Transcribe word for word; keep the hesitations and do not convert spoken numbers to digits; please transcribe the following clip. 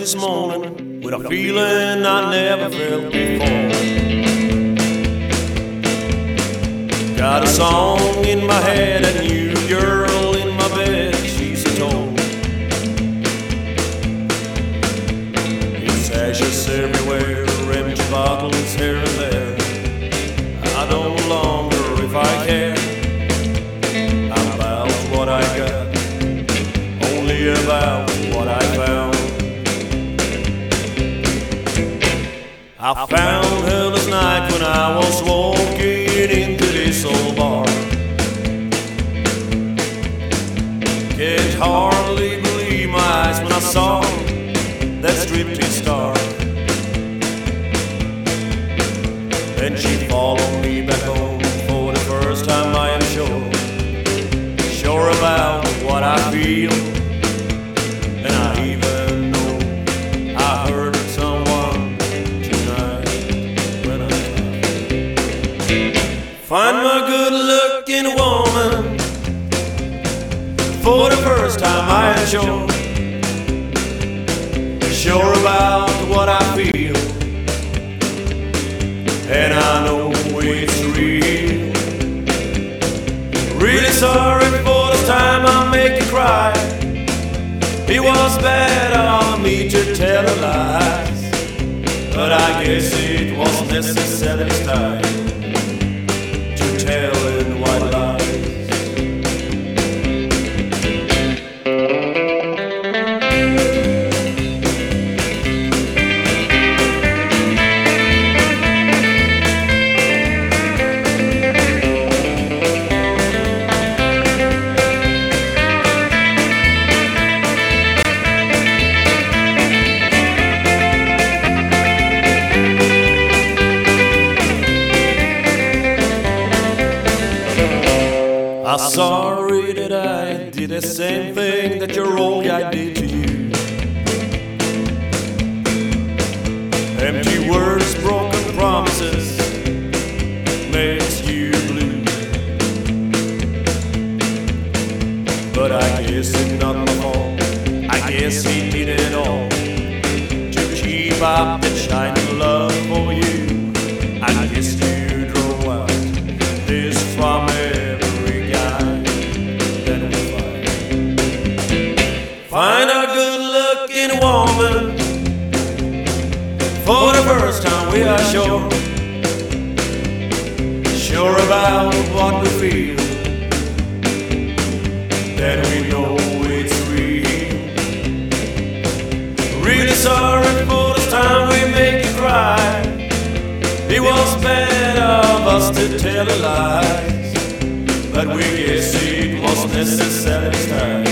this morning with a feeling I never felt before. Got a song in my head, a new girl in my bed, she's a toll. It's ashes everywhere, empty bottles here and there. I don't longer if I care about what I got, only about what I found. I found her last night when I was walking into this old bar. Can't hardly believe my eyes when I saw that striptease star. Then she followed me back home for the first time. I am sure, sure about what I feel. And I even know I heard someone tonight when I find my good-looking woman for the first time. I am sure, sure about what I feel. And I know it's real. Really sorry for the time I make you cry. It was bad of me to tell lies, but I guess it was necessary this time to tell white lies. I'm sorry that I did the same thing that your old guy did to you. Empty words, broken promises makes you blue. But I guess it's not my fault. I guess he did it all to keep up the shining love for you. I guess you drove out this from every guy that we find. Find a good-looking woman for the first time. We are sure, sure about what we feel. That we know it's real. Really sorry for the time we make you cry. It was bad of us to tell lies, but we guess it was necessary this time